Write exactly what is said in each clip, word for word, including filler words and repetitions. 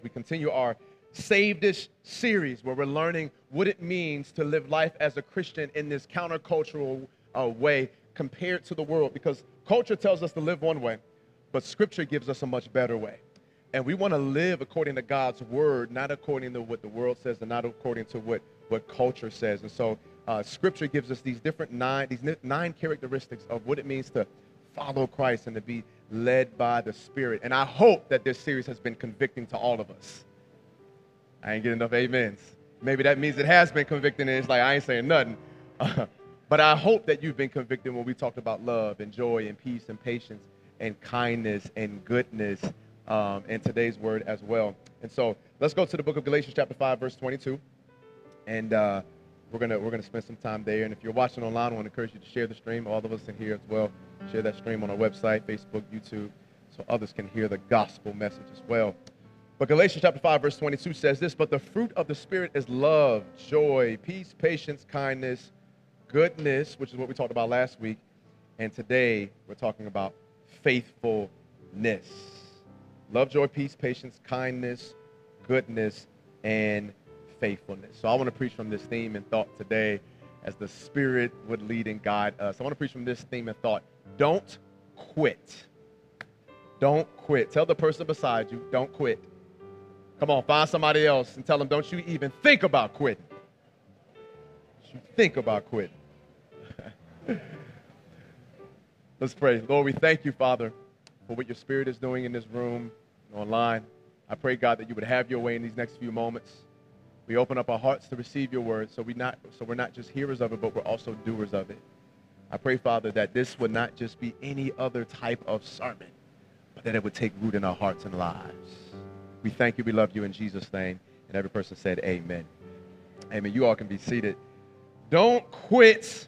We continue our Saved-ish series where we're learning what it means to live life as a Christian in this countercultural uh, way compared to the world, because culture tells us to live one way, but Scripture gives us a much better way. And we want to live according to God's word, not according to what the world says and not according to what, what culture says. And so uh, Scripture gives us these different nine, these nine characteristics of what it means to follow Christ and to be led by the Spirit. And I hope that this series has been convicting to all of us. I ain't getting enough amens. Maybe that means it has been convicting and it's like, I ain't saying nothing. Uh, but I hope that you've been convicted when we talked about love and joy and peace and patience and kindness and goodness um, in today's word as well. And so let's go to the book of Galatians chapter five, verse twenty-two. And uh, we're gonna we're gonna spend some time there. And if you're watching online, I want to encourage you to share the stream. All of us in here as well. Share that stream on our website, Facebook, YouTube, so others can hear the gospel message as well. But Galatians chapter five, verse twenty-two says this: but the fruit of the Spirit is love, joy, peace, patience, kindness, goodness, which is what we talked about last week. And today we're talking about faithfulness. Love, joy, peace, patience, kindness, goodness, and faithfulness. So I want to preach from this theme and thought today as the Spirit would lead and guide us. I want to preach from this theme and thought: don't quit. Don't quit. Tell the person beside you, don't quit. Come on, find somebody else and tell them, don't you even think about quitting. Don't you think about quitting. Let's pray. Lord, we thank you, Father, for what your Spirit is doing in this room and online. I pray, God, that you would have your way in these next few moments. We open up our hearts to receive your word, so, we not, so we're not just hearers of it, but we're also doers of it. I pray, Father, that this would not just be any other type of sermon, but that it would take root in our hearts and lives. We thank you. We love you in Jesus' name. And every person said amen. Amen. You all can be seated. Don't quit.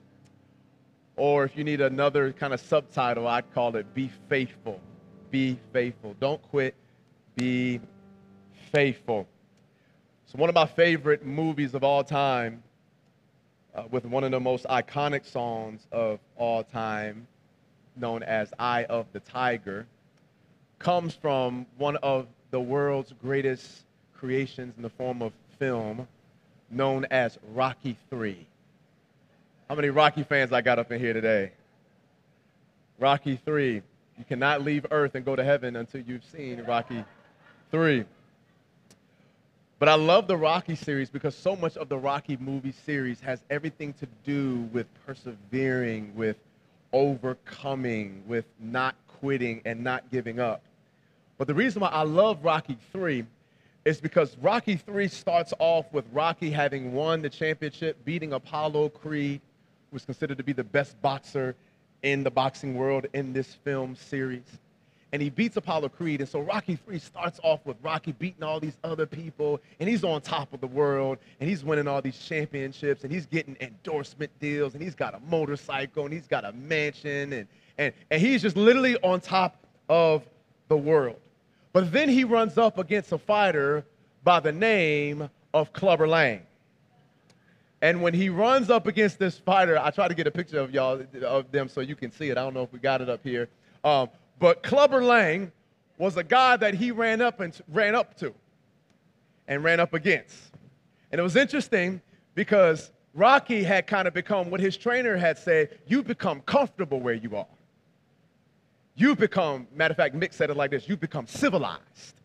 Or if you need another kind of subtitle, I'd call it be faithful. Be faithful. Don't quit. Be faithful. So one of my favorite movies of all time, uh, with one of the most iconic songs of all time, known as Eye of the Tiger, comes from one of the world's greatest creations in the form of film, known as Rocky three. How many Rocky fans I got up in here today? Rocky three. You cannot leave Earth and go to heaven until you've seen Rocky three. But I love the Rocky series because so much of the Rocky movie series has everything to do with persevering, with overcoming, with not quitting and not giving up. But the reason why I love Rocky three is because Rocky three starts off with Rocky having won the championship, beating Apollo Creed, who was considered to be the best boxer in the boxing world in this film series. And he beats Apollo Creed, and so Rocky three starts off with Rocky beating all these other people, and he's on top of the world, and he's winning all these championships, and he's getting endorsement deals, and he's got a motorcycle, and he's got a mansion, and, and, and he's just literally on top of the world. But then he runs up against a fighter by the name of Clubber Lang. And when he runs up against this fighter, I try to get a picture of y'all, of them so you can see it. I don't know if we got it up here. Um, but Clubber Lang was a guy that he ran up and ran up to and ran up against. And it was interesting because Rocky had kind of become what his trainer had said: you become comfortable where you are. You become, matter of fact, Mick said it like this: you become civilized.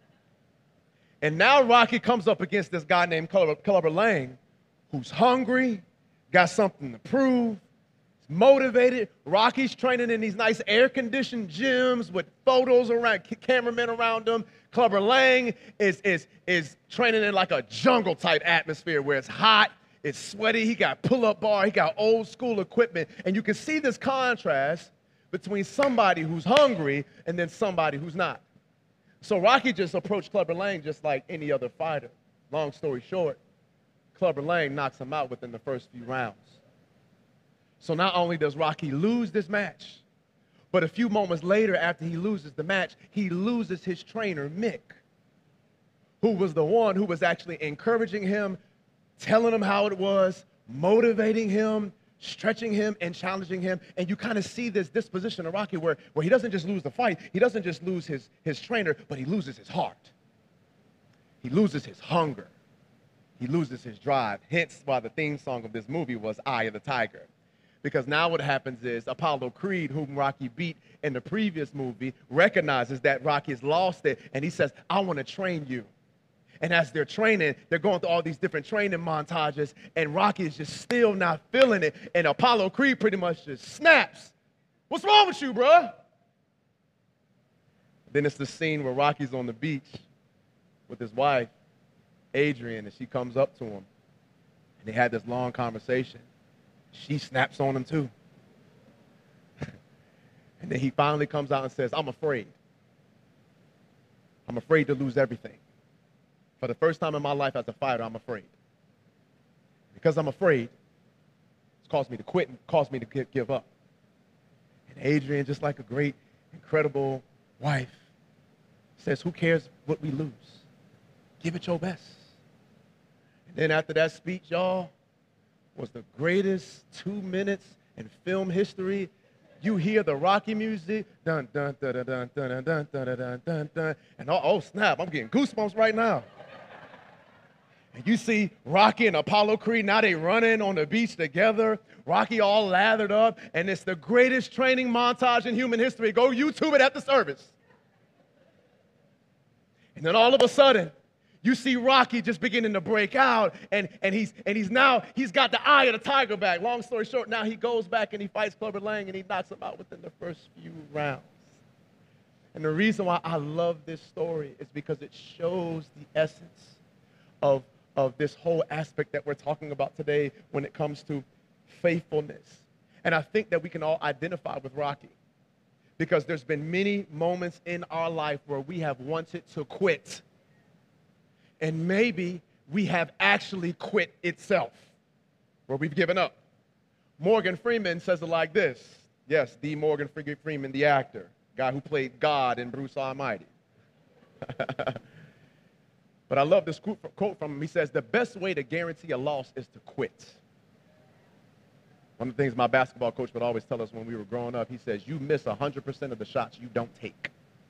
And now Rocky comes up against this guy named Clubber, Clubber Lang, who's hungry, got something to prove, is motivated. Rocky's training in these nice air-conditioned gyms with photos around, cameramen around him. Clubber Lang is, is, is training in like a jungle-type atmosphere where it's hot, it's sweaty, he got pull-up bar, he got old-school equipment. And you can see this contrast between somebody who's hungry and then somebody who's not. So Rocky just approached Clubber Lang just like any other fighter. Long story short, Clubber Lang knocks him out within the first few rounds. So not only does Rocky lose this match, but a few moments later after he loses the match, he loses his trainer, Mick, who was the one who was actually encouraging him, telling him how it was, motivating him, stretching him and challenging him. And you kind of see this disposition of Rocky where, where he doesn't just lose the fight, he doesn't just lose his, his trainer, but he loses his heart. He loses his hunger. He loses his drive. Hence why the theme song of this movie was Eye of the Tiger. Because now what happens is Apollo Creed, whom Rocky beat in the previous movie, recognizes that Rocky's lost it, and he says, I want to train you. And as they're training, they're going through all these different training montages, and Rocky is just still not feeling it, and Apollo Creed pretty much just snaps. What's wrong with you, bruh? Then it's the scene where Rocky's on the beach with his wife, Adrian, and she comes up to him, and they had this long conversation. She snaps on him too. And then he finally comes out and says, I'm afraid. I'm afraid to lose everything. For the first time in my life as a fighter, I'm afraid. Because I'm afraid, it's caused me to quit and caused me to give up. And Adrian, just like a great, incredible wife, says, who cares what we lose? Give it your best. And then after that speech, y'all, was the greatest two minutes in film history. You hear the Rocky music, dun dun dun dun dun dun dun dun dun dun dun, and oh, oh snap, I'm getting goosebumps right now. And you see Rocky and Apollo Creed, now they running on the beach together. Rocky all lathered up, and it's the greatest training montage in human history. Go YouTube it at the service. And then all of a sudden, you see Rocky just beginning to break out, and, and, he's, and he's now, he's got the eye of the tiger back. Long story short, now he goes back and he fights Clubber Lang, and he knocks him out within the first few rounds. And the reason why I love this story is because it shows the essence of, of this whole aspect that we're talking about today when it comes to faithfulness. And I think that we can all identify with Rocky, because there's been many moments in our life where we have wanted to quit. And maybe we have actually quit itself, where we've given up. Morgan Freeman says it like this. Yes, the Morgan Freeman, the actor, guy who played God in Bruce Almighty. But I love this quote from him. He says, the best way to guarantee a loss is to quit. One of the things my basketball coach would always tell us when we were growing up, he says, you miss one hundred percent of the shots you don't take.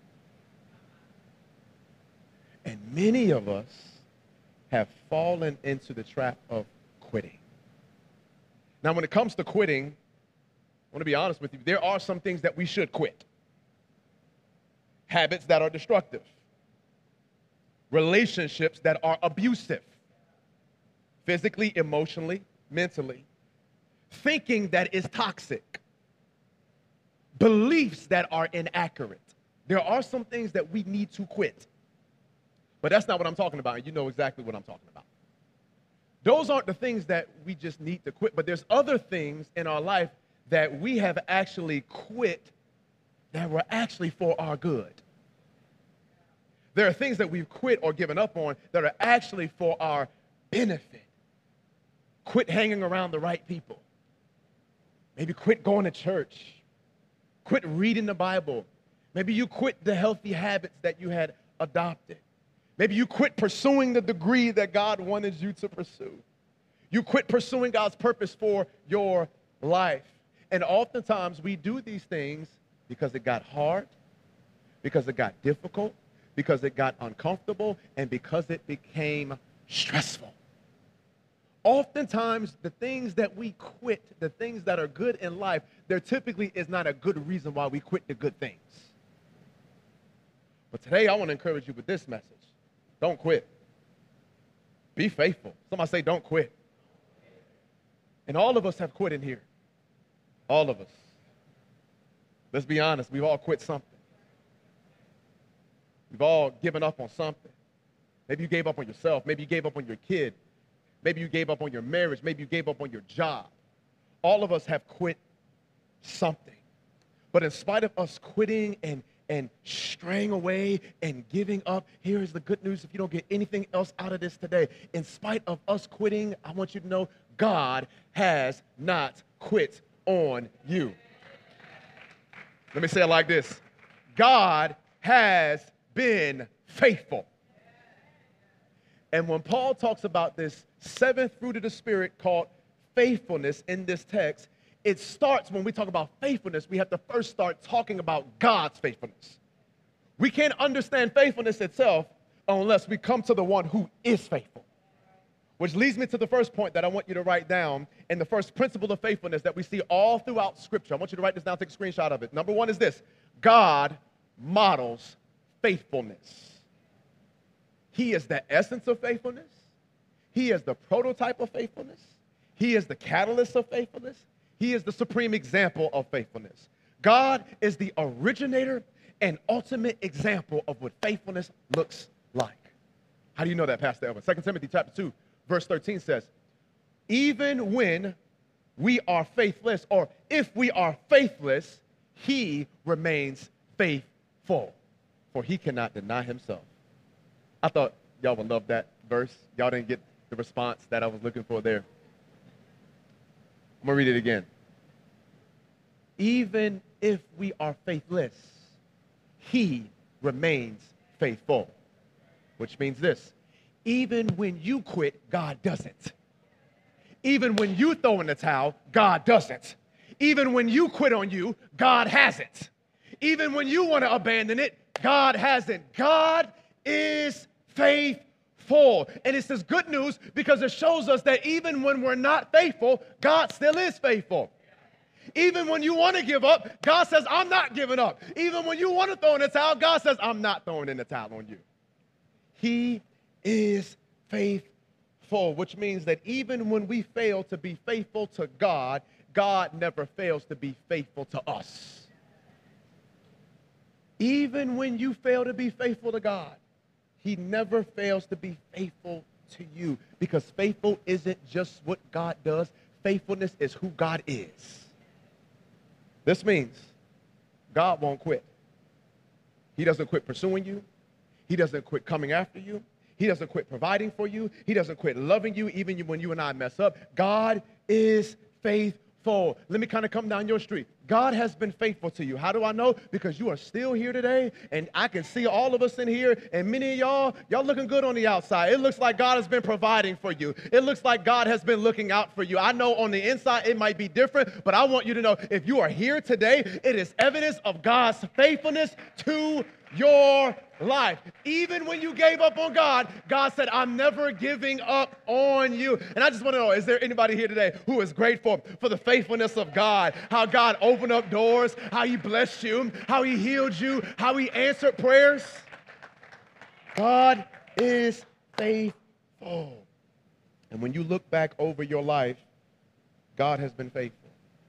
And many of us have fallen into the trap of quitting. Now, when it comes to quitting, I want to be honest with you, there are some things that we should quit. Habits that are destructive. Relationships that are abusive. Physically, emotionally, mentally. Thinking that is toxic. Beliefs that are inaccurate. There are some things that we need to quit. But that's not what I'm talking about, and you know exactly what I'm talking about. Those aren't the things that we just need to quit, but there's other things in our life that we have actually quit that were actually for our good. There are things that we've quit or given up on that are actually for our benefit. Quit hanging around the right people. Maybe quit going to church. Quit reading the Bible. Maybe you quit the healthy habits that you had adopted. Maybe you quit pursuing the degree that God wanted you to pursue. You quit pursuing God's purpose for your life. And oftentimes we do these things because it got hard, because it got difficult, because it got uncomfortable, and because it became stressful. Oftentimes the things that we quit, the things that are good in life, there typically is not a good reason why we quit the good things. But today I want to encourage you with this message. Don't quit. Be faithful. Somebody say, don't quit. And all of us have quit in here. All of us. Let's be honest. We've all quit something. We've all given up on something. Maybe you gave up on yourself. Maybe you gave up on your kid. Maybe you gave up on your marriage. Maybe you gave up on your job. All of us have quit something. But in spite of us quitting and and straying away and giving up, here is the good news if you don't get anything else out of this today. In spite of us quitting, I want you to know God has not quit on you. Let me say it like this. God has been faithful. And when Paul talks about this seventh fruit of the Spirit called faithfulness in this text, it starts when we talk about faithfulness, we have to first start talking about God's faithfulness. We can't understand faithfulness itself unless we come to the one who is faithful. Which leads me to the first point that I want you to write down, and the first principle of faithfulness that we see all throughout Scripture. I want you to write this down, take a screenshot of it. Number one is this: God models faithfulness. He is the essence of faithfulness. He is the prototype of faithfulness. He is the catalyst of faithfulness. He is the supreme example of faithfulness. God is the originator and ultimate example of what faithfulness looks like. How do you know that, Pastor Elvin? Second Timothy chapter two, verse thirteen says, even when we are faithless, or if we are faithless, he remains faithful, for he cannot deny himself. I thought y'all would love that verse. Y'all didn't get the response that I was looking for there. I'm going to read it again. Even if we are faithless, he remains faithful. Which means this: even when you quit, God doesn't. Even when you throw in the towel, God doesn't. Even when you quit on you, God hasn't. Even when you want to abandon it, God hasn't. God is faithful. And it's this good news because it shows us that even when we're not faithful, God still is faithful. Even when you want to give up, God says, I'm not giving up. Even when you want to throw in the towel, God says, I'm not throwing in the towel on you. He is faithful, which means that even when we fail to be faithful to God, God never fails to be faithful to us. Even when you fail to be faithful to God, he never fails to be faithful to you, because faithful isn't just what God does. Faithfulness is who God is. This means God won't quit. He doesn't quit pursuing you. He doesn't quit coming after you. He doesn't quit providing for you. He doesn't quit loving you even when you and I mess up. God is faithful. Let me kind of come down your street. God has been faithful to you. How do I know? Because you are still here today, and I can see all of us in here, and many of y'all, y'all looking good on the outside. It looks like God has been providing for you. It looks like God has been looking out for you. I know on the inside it might be different, but I want you to know if you are here today, it is evidence of God's faithfulness to your life. Even when you gave up on God, God said, I'm never giving up on you. And I just want to know, is there anybody here today who is grateful for the faithfulness of God? How God opened up doors, how he blessed you, how he healed you, how he answered prayers? God is faithful. And when you look back over your life, God has been faithful.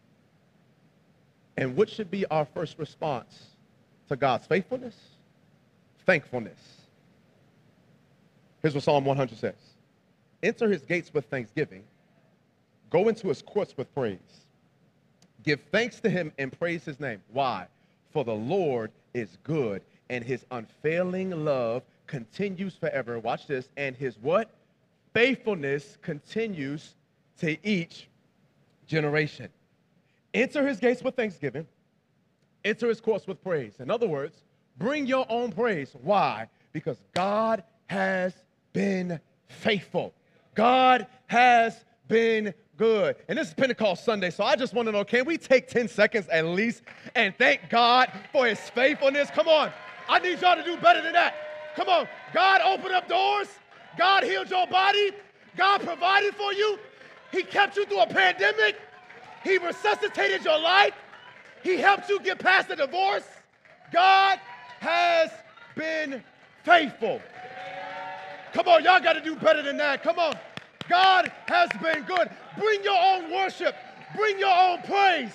And what should be our first response to God's faithfulness? Thankfulness. Here's what Psalm one hundred says. Enter his gates with thanksgiving. Go into his courts with praise. Give thanks to him and praise his name. Why? For the Lord is good, and his unfailing love continues forever. Watch this. And his what? Faithfulness continues to each generation. Enter his gates with thanksgiving. Enter his courts with praise. In other words, bring your own praise. Why? Because God has been faithful. God has been good. And this is Pentecost Sunday, so I just want to know, can we take ten seconds at least and thank God for his faithfulness? Come on. I need y'all to do better than that. Come on. God opened up doors. God healed your body. God provided for you. He kept you through a pandemic. He resuscitated your life. He helped you get past the divorce. God has been faithful. Come on, y'all got to do better than that. Come on. God has been good. Bring your own worship. Bring your own praise.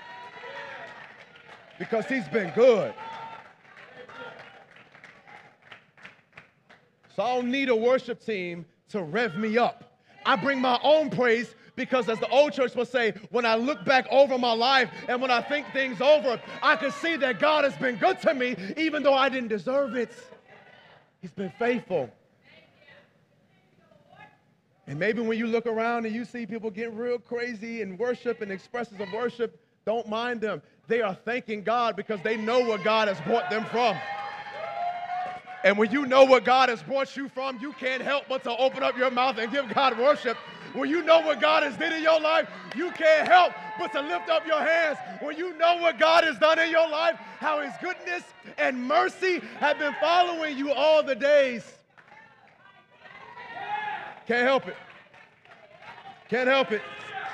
Because he's been good. So I don't need a worship team to rev me up. I bring my own praise because, as the old church would say, when I look back over my life and when I think things over, I can see that God has been good to me even though I didn't deserve it. He's been faithful. And maybe when you look around and you see people getting real crazy in worship and expressions of worship, don't mind them. They are thanking God because they know what God has brought them from. And when you know what God has brought you from, you can't help but to open up your mouth and give God worship. When you know what God has did in your life, you can't help but to lift up your hands. When you know what God has done in your life, how his goodness and mercy have been following you all the days Can't help it. Can't help it.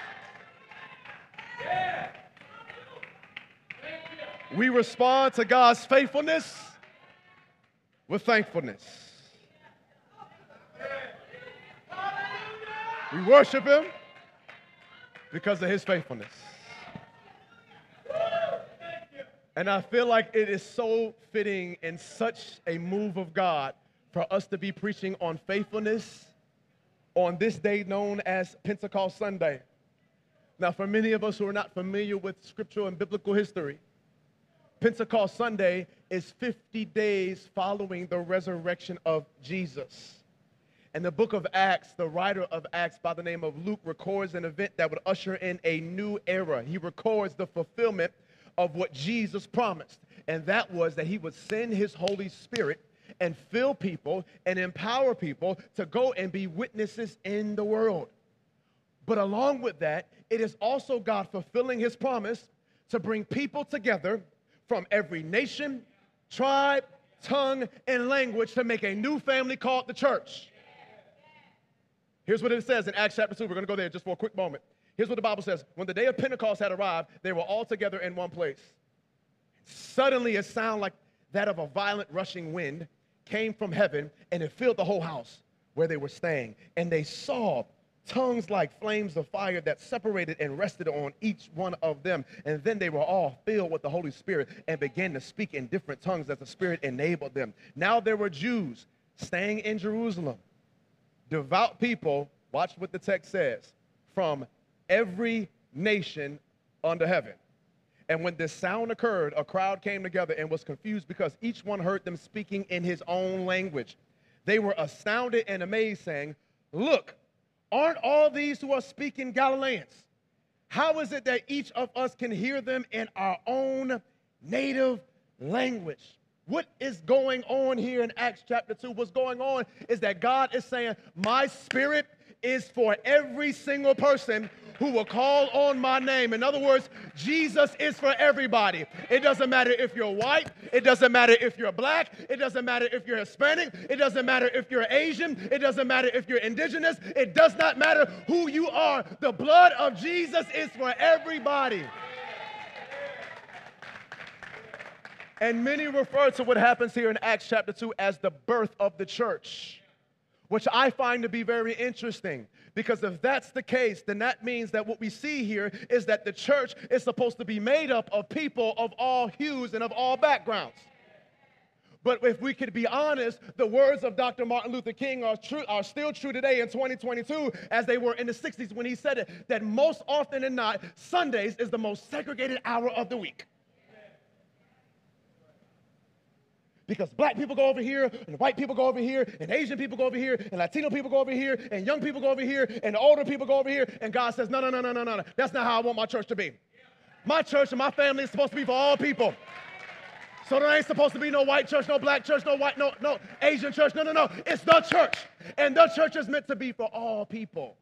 We respond to God's faithfulness with thankfulness. We worship him because of his faithfulness. And I feel like it is so fitting and such a move of God for us to be preaching on faithfulness on this day known as Pentecost Sunday. Now, for many of us who are not familiar with scriptural and biblical history, Pentecost Sunday is fifty days following the resurrection of Jesus. In the book of Acts, the writer of Acts by the name of Luke records an event that would usher in a new era. He records the fulfillment of what Jesus promised, and that was that he would send his Holy Spirit and fill people and empower people to go and be witnesses in the world. But along with that, it is also God fulfilling his promise to bring people together from every nation, tribe, tongue, and language to make a new family called the church. Here's what it says in Acts chapter two. We're going to go there just for a quick moment. Here's what the Bible says. When the day of Pentecost had arrived, they were all together in one place. Suddenly, a sound like that of a violent rushing wind came from heaven, and it filled the whole house where they were staying. And they saw tongues like flames of fire that separated and rested on each one of them. And then they were all filled with the Holy Spirit and began to speak in different tongues as the Spirit enabled them. Now there were Jews staying in Jerusalem, devout people, watch what the text says, from every nation under heaven. And when this sound occurred, a crowd came together and was confused because each one heard them speaking in his own language. They were astounded and amazed, saying, "Look, aren't all these who are speaking Galileans? How is it that each of us can hear them in our own native language?" What is going on here in Acts chapter two? What's going on is that God is saying, my spirit is for every single person who will call on my name. In other words, Jesus is for everybody. It doesn't matter if you're white. It doesn't matter if you're black. It doesn't matter if you're Hispanic. It doesn't matter if you're Asian. It doesn't matter if you're indigenous. It does not matter who you are. The blood of Jesus is for everybody. And many refer to what happens here in Acts chapter two as the birth of the church, which I find to be very interesting, because if that's the case, then that means that what we see here is that the church is supposed to be made up of people of all hues and of all backgrounds. But if we could be honest, the words of Doctor Martin Luther King are true, are still true today in twenty twenty-two as they were in the sixties when he said it, that most often than not, Sundays is the most segregated hour of the week. Because black people go over here, and white people go over here, and Asian people go over here, and Latino people go over here, and young people go over here, and older people go over here, and God says, no, no, no, no, no, no, no. That's not how I want my church to be. My church and my family is supposed to be for all people. So there ain't supposed to be no white church, no black church, no white, no, no Asian church. No, no, no. It's the church. And the church is meant to be for all people.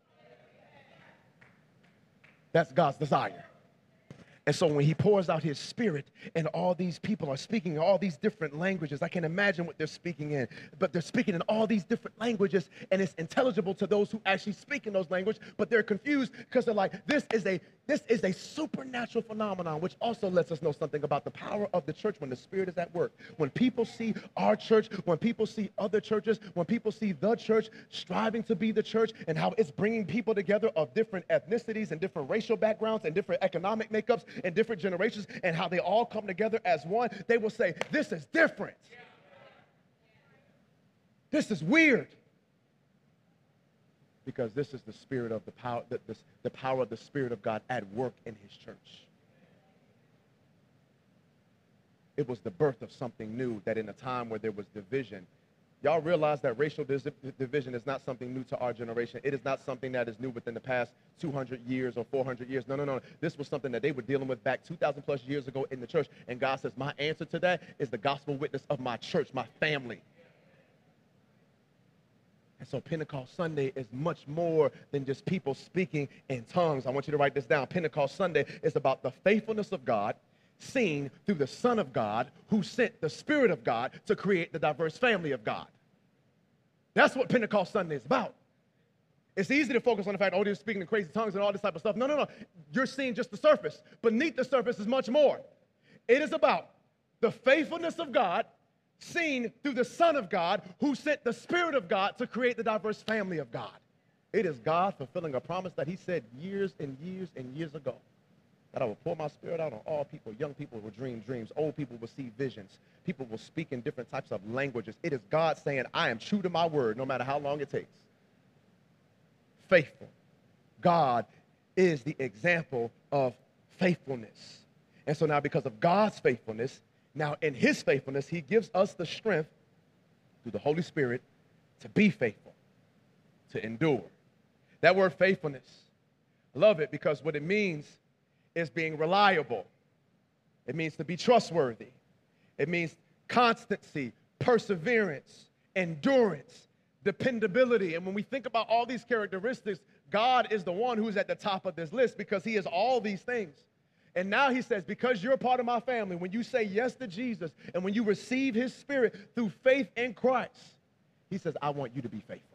That's God's desire. And so when he pours out his spirit and all these people are speaking in all these different languages, I can imagine what they're speaking in, but they're speaking in all these different languages, and it's intelligible to those who actually speak in those languages, but they're confused because they're like, this is a this is a supernatural phenomenon, which also lets us know something about the power of the church when the Spirit is at work. When people see our church, when people see other churches, when people see the church striving to be the church and how it's bringing people together of different ethnicities and different racial backgrounds and different economic makeups and different generations, and how they all come together as one, they will say, this is different. This is weird. Because this is the spirit of the power, the, the, the power of the Spirit of God at work in his church. It was the birth of something new, that in a time where there was division. Y'all realize that racial dis- division is not something new to our generation. It is not something that is new within the past two hundred years or four hundred years. No, no, no. This was something that they were dealing with back two thousand plus years ago in the church. And God says, my answer to that is the gospel witness of my church, my family. And so Pentecost Sunday is much more than just people speaking in tongues. I want you to write this down. Pentecost Sunday is about the faithfulness of God seen through the Son of God who sent the Spirit of God to create the diverse family of God. That's what Pentecost Sunday is about. It's easy to focus on the fact, oh, they're speaking in crazy tongues and all this type of stuff. No, no, no. You're seeing just the surface. Beneath the surface is much more. It is about the faithfulness of God seen through the Son of God who sent the Spirit of God to create the diverse family of God. It is God fulfilling a promise that he said years and years and years ago, that I will pour my Spirit out on all people. Young people will dream dreams. Old people will see visions. People will speak in different types of languages. It is God saying, I am true to my word no matter how long it takes. Faithful. God is the example of faithfulness. And so now because of God's faithfulness, now in his faithfulness, he gives us the strength through the Holy Spirit to be faithful, to endure. That word faithfulness, I love it because what it means is being reliable. It means to be trustworthy. It means constancy, perseverance, endurance, dependability. And when we think about all these characteristics, God is the one who's at the top of this list because he is all these things. And now he says, because you're a part of my family, when you say yes to Jesus and when you receive his Spirit through faith in Christ, he says, I want you to be faithful.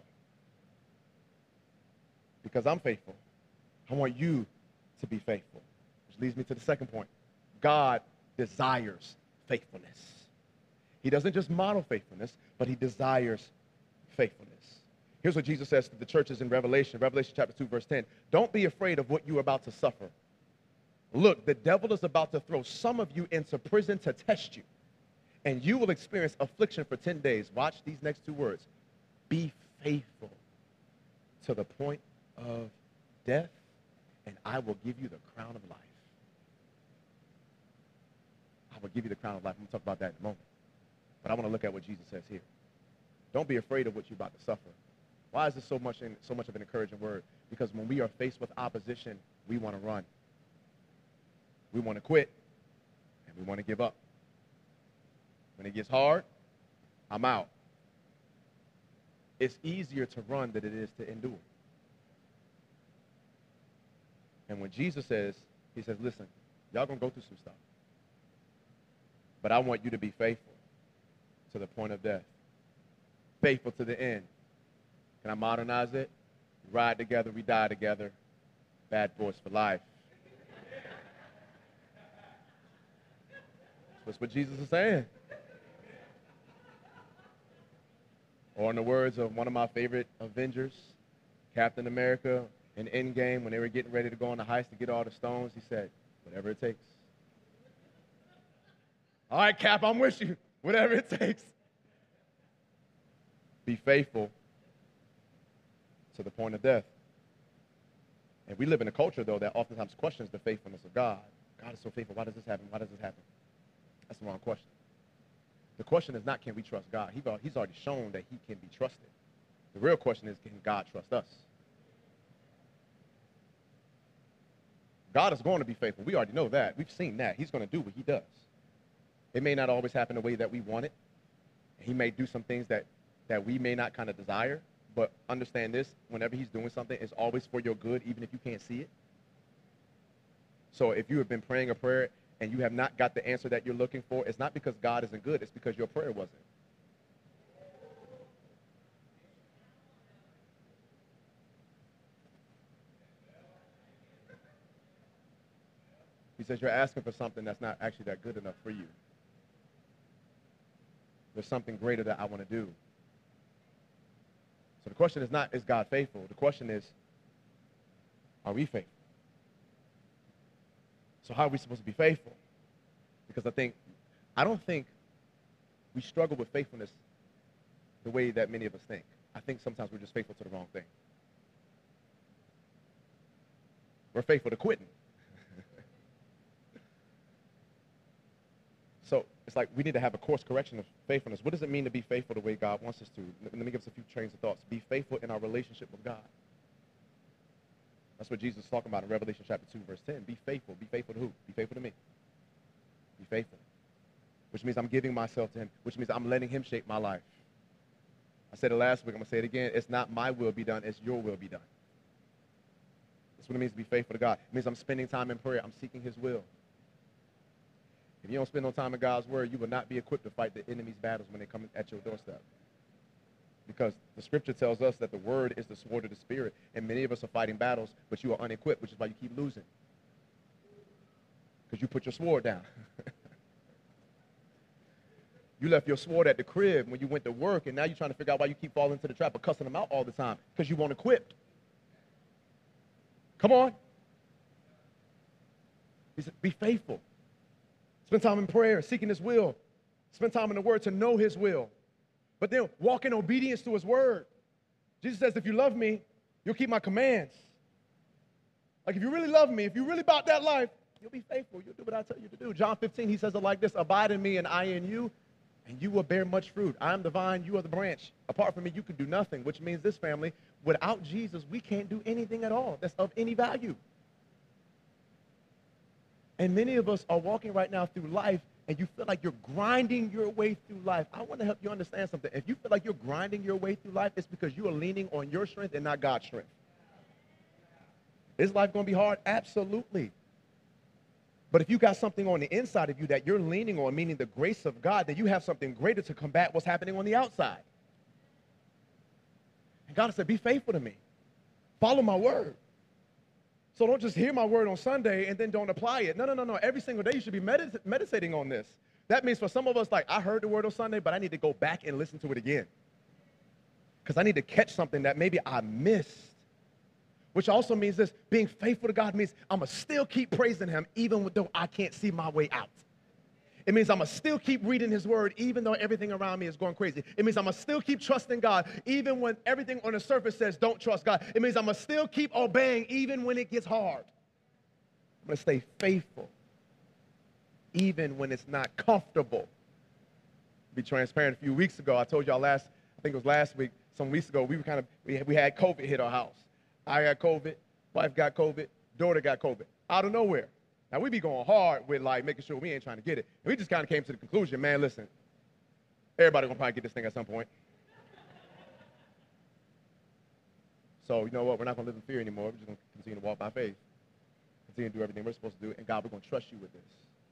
Because I'm faithful, I want you to be faithful. Which leads me to the second point. God desires faithfulness. He doesn't just model faithfulness, but he desires faithfulness. Here's what Jesus says to the churches in Revelation, Revelation chapter two, verse ten. Don't be afraid of what you're about to suffer. Look, the devil is about to throw some of you into prison to test you, and you will experience affliction for ten days. Watch these next two words. Be faithful to the point of death, and I will give you the crown of life. I will give you the crown of life. I'm going to talk about that in a moment. But I want to look at what Jesus says here. Don't be afraid of what you're about to suffer. Why is this so much, in, so much of an encouraging word? Because when we are faced with opposition, we want to run. We want to quit, and we want to give up. When it gets hard, I'm out. It's easier to run than it is to endure. And when Jesus says, he says, listen, y'all going to go through some stuff. But I want you to be faithful to the point of death. Faithful to the end. Can I modernize it? We ride together, we die together. Bad boys for life. That's what Jesus is saying. Or in the words of one of my favorite Avengers, Captain America, in Endgame, when they were getting ready to go on the heist to get all the stones, he said, whatever it takes. All right, Cap, I'm with you. Whatever it takes. Be faithful to the point of death. And we live in a culture, though, that oftentimes questions the faithfulness of God. God is so faithful. Why does this happen? Why does this happen? That's the wrong question. The question is not, can we trust God? He's already shown that he can be trusted. The real question is, can God trust us? God is going to be faithful. We already know that. We've seen that. He's going to do what he does. It may not always happen the way that we want it. He may do some things that, that we may not kind of desire, but understand this, whenever he's doing something, it's always for your good, even if you can't see it. So if you have been praying a prayer and you have not got the answer that you're looking for, it's not because God isn't good, it's because your prayer wasn't. He says you're asking for something that's not actually that good enough for you. There's something greater that I want to do. So the question is not, is God faithful? The question is, are we faithful? So how are we supposed to be faithful? Because I think, I don't think we struggle with faithfulness the way that many of us think. I think sometimes we're just faithful to the wrong thing. We're faithful to quitting. So it's like we need to have a course correction of faithfulness. What does it mean to be faithful the way God wants us to? Let me give us a few trains of thoughts. Be faithful in our relationship with God. That's what Jesus is talking about in Revelation chapter two, verse ten. Be faithful. Be faithful to who? Be faithful to me. Be faithful. Which means I'm giving myself to him. Which means I'm letting him shape my life. I said it last week. I'm going to say it again. It's not my will be done. It's your will be done. That's what it means to be faithful to God. It means I'm spending time in prayer. I'm seeking his will. If you don't spend no time in God's word, you will not be equipped to fight the enemy's battles when they come at your doorstep. Because the scripture tells us that the word is the sword of the spirit, and many of us are fighting battles, but you are unequipped, which is why you keep losing. Because you put your sword down. You left your sword at the crib when you went to work, and now you're trying to figure out why you keep falling into the trap of cussing them out all the time, because you weren't equipped. Come on. He said, be faithful. Spend time in prayer, seeking his will. Spend time in the word to know his will. But then walk in obedience to his word. Jesus says, if you love me, you'll keep my commands. Like if you really love me, if you really about that life, you'll be faithful. You'll do what I tell you to do. John fifteen, he says it like this, abide in me and I in you, and you will bear much fruit. I am the vine, you are the branch. Apart from me, you can do nothing, which means this, family, without Jesus, we can't do anything at all that's of any value. And many of us are walking right now through life, and you feel like you're grinding your way through life. I want to help you understand something. If you feel like you're grinding your way through life, it's because you are leaning on your strength and not God's strength. Is life going to be hard? Absolutely. But if you got something on the inside of you that you're leaning on, meaning the grace of God, then you have something greater to combat what's happening on the outside. And God said, be faithful to me. Follow my word. So don't just hear my word on Sunday and then don't apply it. No, no, no, no. Every single day you should be medit- meditating on this. That means for some of us, like, I heard the word on Sunday, but I need to go back and listen to it again. Because I need to catch something that maybe I missed. Which also means this, being faithful to God means I'm going to still keep praising him even though I can't see my way out. It means I'm going to still keep reading his word even though everything around me is going crazy. It means I'm going to still keep trusting God even when everything on the surface says don't trust God. It means I'm going to still keep obeying even when it gets hard. I'm going to stay faithful even when it's not comfortable. To be transparent, a few weeks ago, I told y'all last, I think it was last week, some weeks ago, we were kind of, we, we had COVID hit our house. I got COVID, wife got COVID, daughter got COVID, out of nowhere. Now, we be going hard with, like, making sure we ain't trying to get it. And we just kind of came to the conclusion, man, listen, everybody going to probably get this thing at some point. So, you know what? We're not going to live in fear anymore. We're just going to continue to walk by faith, continue to do everything we're supposed to do. And, God, we're going to trust you with this.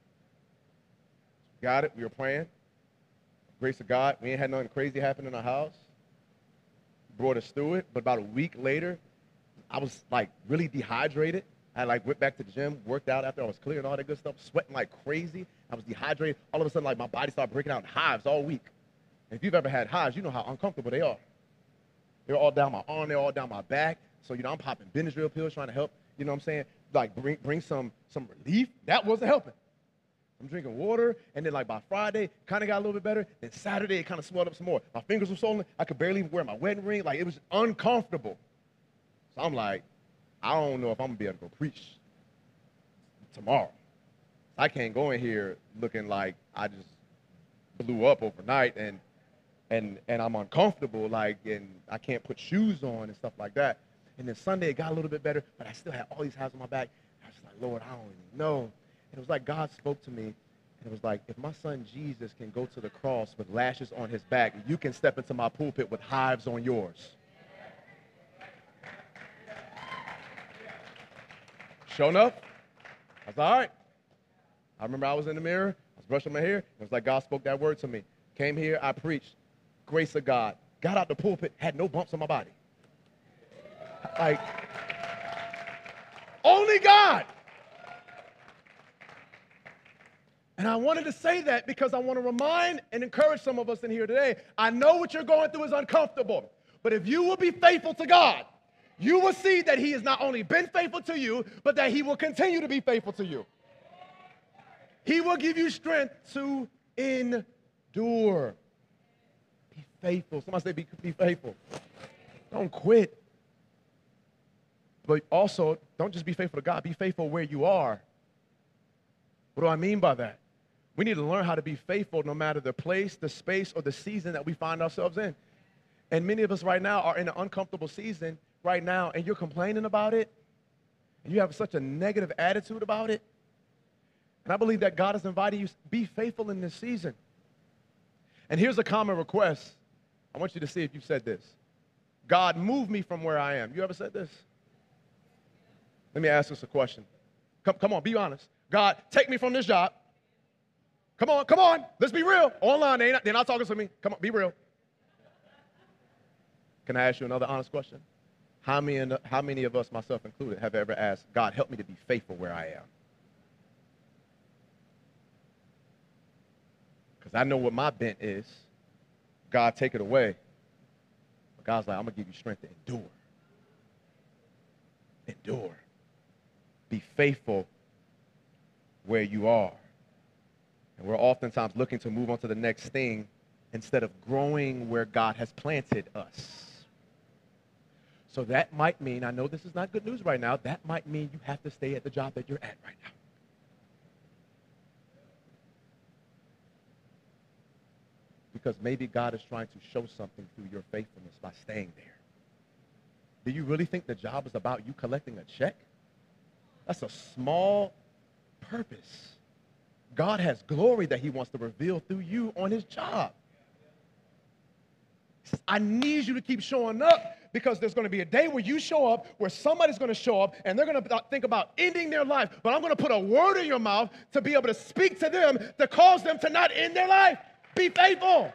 Got it. We were praying. Grace of God. We ain't had nothing crazy happen in our house. Brought us through it. But about a week later, I was, like, really dehydrated. I, like, went back to the gym, worked out after I was clear and all that good stuff, sweating like crazy. I was dehydrated. All of a sudden, like, my body started breaking out in hives all week. And if you've ever had hives, you know how uncomfortable they are. They're all down my arm. They're all down my back. So, you know, I'm popping Benadryl pills trying to help, you know what I'm saying, like, bring, bring some, some relief. That wasn't helping. I'm drinking water, and then, like, by Friday, kind of got a little bit better. Then Saturday, it kind of swelled up some more. My fingers were swollen. I could barely even wear my wedding ring. Like, it was uncomfortable. So I'm like, I don't know if I'm going to be able to go preach tomorrow. I can't go in here looking like I just blew up overnight and and and I'm uncomfortable, like, and I can't put shoes on and stuff like that. And then Sunday, it got a little bit better, but I still had all these hives on my back. I was just like, Lord, I don't even know. And it was like God spoke to me, and it was like, if my son Jesus can go to the cross with lashes on his back, you can step into my pulpit with hives on yours. Sure enough, I was all right. I remember I was in the mirror, I was brushing my hair, it was like God spoke that word to me. Came here, I preached, grace of God. Got out the pulpit, had no bumps on my body. Like, only God. And I wanted to say that because I want to remind and encourage some of us in here today. I know what you're going through is uncomfortable, but if you will be faithful to God, you will see that he has not only been faithful to you, but that he will continue to be faithful to you. He will give you strength to endure. Be faithful. Somebody say, be, be faithful. Don't quit. But also, don't just be faithful to God. Be faithful where you are. What do I mean by that? We need to learn how to be faithful no matter the place, the space, or the season that we find ourselves in. And many of us right now are in an uncomfortable season right now, and you're complaining about it, and you have such a negative attitude about it. And I believe that God is inviting you to be faithful in this season. And here's a common request. I want you to see if you've said this. God, move me from where I am. You ever said this? Let me ask us a question. Come, come on, be honest. God, take me from this job. Come on, come on. Let's be real. Online, they're not, they're not talking to me. Come on, be real. Can I ask you another honest question? How many, how many of us, myself included, have ever asked, God, help me to be faithful where I am? Because I know what my bent is. God, take it away. But God's like, I'm going to give you strength to endure. Endure. Be faithful where you are. And we're oftentimes looking to move on to the next thing instead of growing where God has planted us. So that might mean, I know this is not good news right now, that might mean you have to stay at the job that you're at right now. Because maybe God is trying to show something through your faithfulness by staying there. Do you really think the job is about you collecting a check? That's a small purpose. God has glory that he wants to reveal through you on his job. He says, I need you to keep showing up because there's going to be a day where you show up, where somebody's going to show up, and they're going to think about ending their life. But I'm going to put a word in your mouth to be able to speak to them to cause them to not end their life. Be faithful.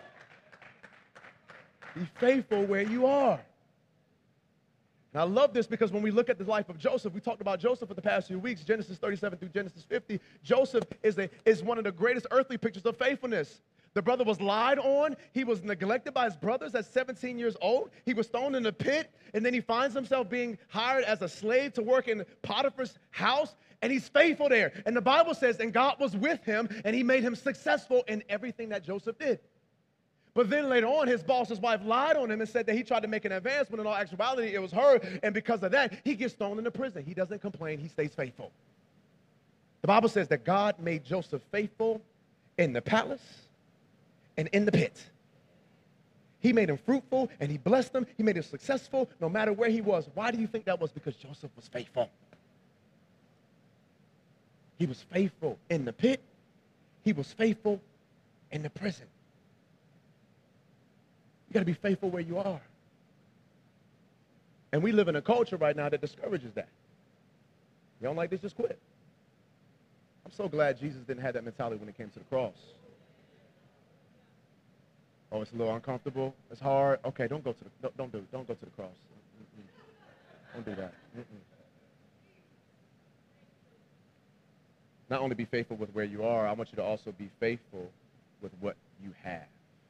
Be faithful where you are. And I love this because when we look at the life of Joseph, we talked about Joseph for the past few weeks, Genesis thirty-seven through Genesis fifty. Joseph is, a, is one of the greatest earthly pictures of faithfulness. The brother was lied on. He was neglected by his brothers at seventeen years old. He was thrown in a pit, and then he finds himself being hired as a slave to work in Potiphar's house, and he's faithful there. And the Bible says, and God was with him, and he made him successful in everything that Joseph did. But then later on, his boss's wife lied on him and said that he tried to make an advance, when in all actuality, it was her. And because of that, he gets thrown into prison. He doesn't complain. He stays faithful. The Bible says that God made Joseph faithful in the palace and in the pit. He made him fruitful, and he blessed him. He made him successful no matter where he was. Why do you think that was? Because Joseph was faithful. He was faithful in the pit. He was faithful in the prison. You got to be faithful where you are. And we live in a culture right now that discourages that. You don't like this, just quit. I'm so glad Jesus didn't have that mentality when it came to the cross. Oh, it's a little uncomfortable. It's hard. Okay, don't go to the, don't, don't do, don't go to the cross. Mm-mm. Don't do that. Mm-mm. Not only be faithful with where you are, I want you to also be faithful with what you have.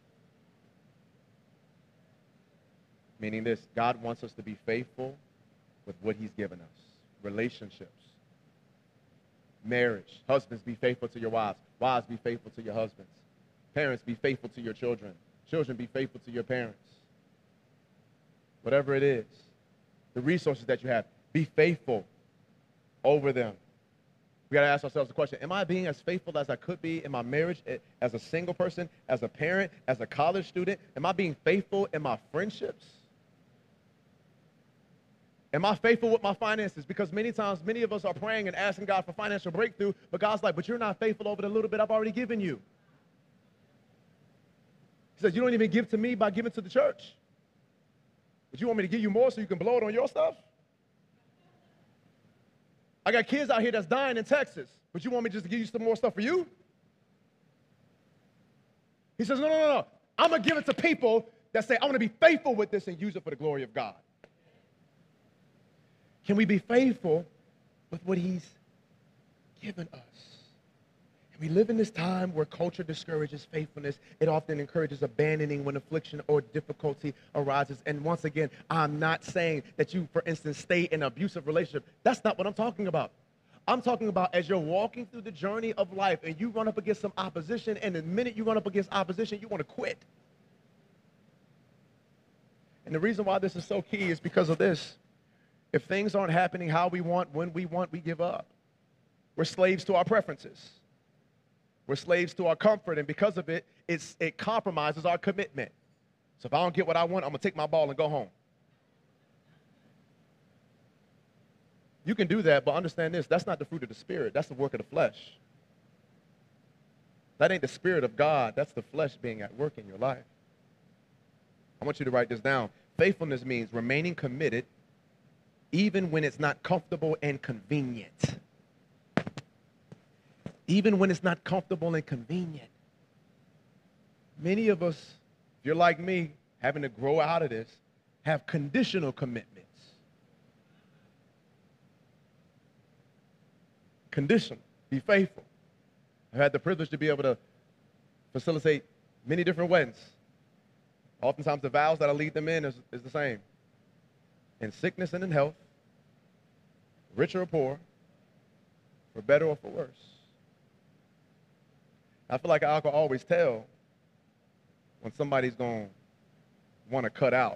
Meaning this, God wants us to be faithful with what he's given us. Relationships, marriage. Husbands, be faithful to your wives. Wives, be faithful to your husbands. Parents, be faithful to your children. Children, be faithful to your parents. Whatever it is, the resources that you have, be faithful over them. We got to ask ourselves the question, am I being as faithful as I could be in my marriage, as a single person, as a parent, as a college student? Am I being faithful in my friendships? Am I faithful with my finances? Because many times, many of us are praying and asking God for financial breakthrough, but God's like, but you're not faithful over the little bit I've already given you. He says, you don't even give to me by giving to the church. But you want me to give you more so you can blow it on your stuff? I got kids out here that's dying in Texas, but you want me just to give you some more stuff for you? He says, no, no, no, no. I'm going to give it to people that say, I want to be faithful with this and use it for the glory of God. Can we be faithful with what he's given us? And we live in this time where culture discourages faithfulness. It often encourages abandoning when affliction or difficulty arises. And once again, I'm not saying that you, for instance, stay in an abusive relationship. That's not what I'm talking about. I'm talking about as you're walking through the journey of life and you run up against some opposition, and the minute you run up against opposition, you want to quit. And the reason why this is so key is because of this. If things aren't happening how we want, when we want, we give up. We're slaves to our preferences. We're slaves to our comfort, and because of it, it's, it compromises our commitment. So if I don't get what I want, I'm going to take my ball and go home. You can do that, but understand this. That's not the fruit of the Spirit. That's the work of the flesh. That ain't the Spirit of God. That's the flesh being at work in your life. I want you to write this down. Faithfulness means remaining committed even when it's not comfortable and convenient. Even when it's not comfortable and convenient. Many of us, if you're like me, having to grow out of this, have conditional commitments. Conditional. Be faithful. I've had the privilege to be able to facilitate many different weddings. Oftentimes the vows that I lead them in is, is the same. In sickness and in health, rich or poor, for better or for worse. I feel like I can always tell when somebody's going to want to cut out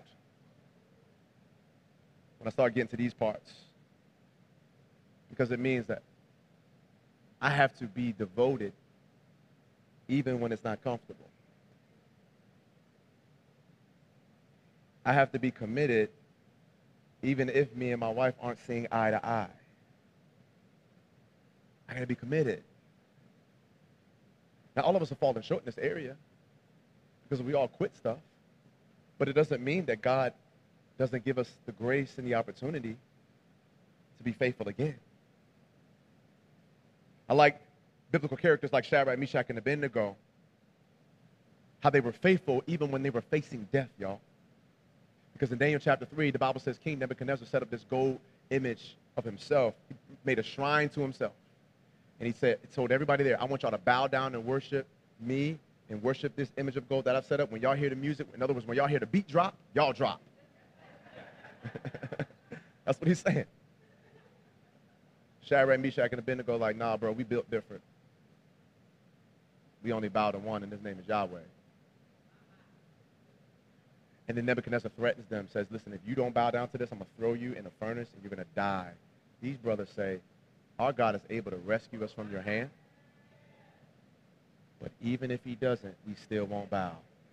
when I start getting to these parts. Because it means that I have to be devoted even when it's not comfortable. I have to be committed even if me and my wife aren't seeing eye to eye. I got to be committed. Now, all of us are falling short in this area because we all quit stuff. But it doesn't mean that God doesn't give us the grace and the opportunity to be faithful again. I like biblical characters like Shadrach, Meshach, and Abednego, how they were faithful even when they were facing death, y'all. Because in Daniel chapter three, the Bible says King Nebuchadnezzar set up this gold image of himself. He made a shrine to himself. And he said, he told everybody there, I want y'all to bow down and worship me and worship this image of gold that I've set up. When y'all hear the music, in other words, when y'all hear the beat drop, y'all drop. That's what he's saying. Shadrach, Meshach, and Abednego like, nah, bro, we built different. We only bow to one, and his name is Yahweh. And then Nebuchadnezzar threatens them, says, listen, if you don't bow down to this, I'm going to throw you in a furnace, and you're going to die. These brothers say, our God is able to rescue us from your hand, but even if he doesn't, we still won't bow.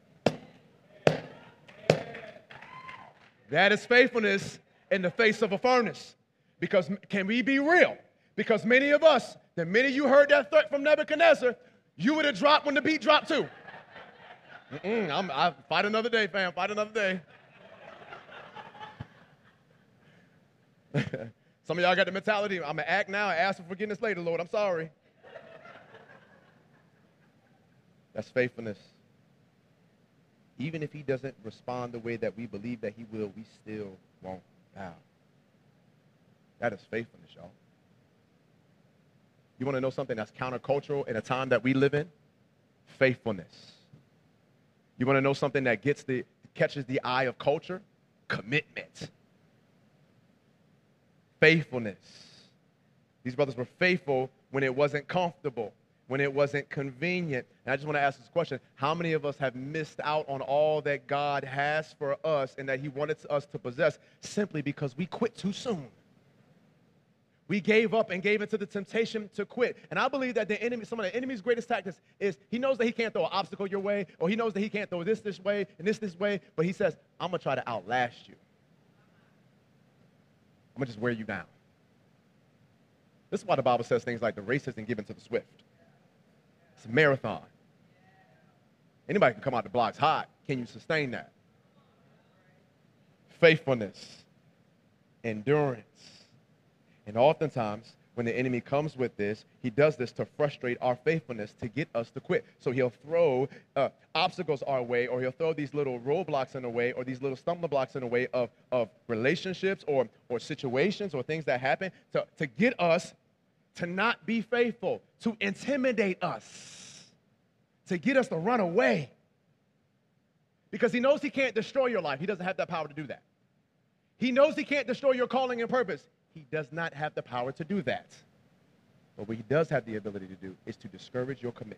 That is faithfulness in the face of a furnace. Because can we be real? Because many of us, the minute you heard that threat from Nebuchadnezzar, you would have dropped when the beat dropped too. Mm-mm, I'm, I fight another day, fam. Fight another day. Some of y'all got the mentality, I'm going to act now and ask for forgiveness later, Lord. I'm sorry. That's faithfulness. Even if he doesn't respond the way that we believe that he will, we still won't bow. That is faithfulness, y'all. You want to know something that's countercultural in a time that we live in? Faithfulness. You want to know something that gets the catches the eye of culture? Commitment. Faithfulness. These brothers were faithful when it wasn't comfortable, when it wasn't convenient. And I just want to ask this question. How many of us have missed out on all that God has for us and that he wanted us to possess simply because we quit too soon? We gave up and gave into the temptation to quit. And I believe that the enemy, some of the enemy's greatest tactics is he knows that he can't throw an obstacle your way, or he knows that he can't throw this this way and this this way, but he says, I'm going to try to outlast you. I'm going to just wear you down. This is why the Bible says things like the race isn't given to the swift. It's a marathon. Anybody can come out the blocks hot. Can you sustain that? Faithfulness, endurance. And oftentimes, when the enemy comes with this, he does this to frustrate our faithfulness, to get us to quit. So he'll throw uh, obstacles our way, or he'll throw these little roadblocks in the way, or these little stumbling blocks in the way of, of relationships or, or situations or things that happen to, to get us to not be faithful, to intimidate us, to get us to run away. Because he knows he can't destroy your life. He doesn't have that power to do that. He knows he can't destroy your calling and purpose. He does not have the power to do that. But what he does have the ability to do is to discourage your commitment.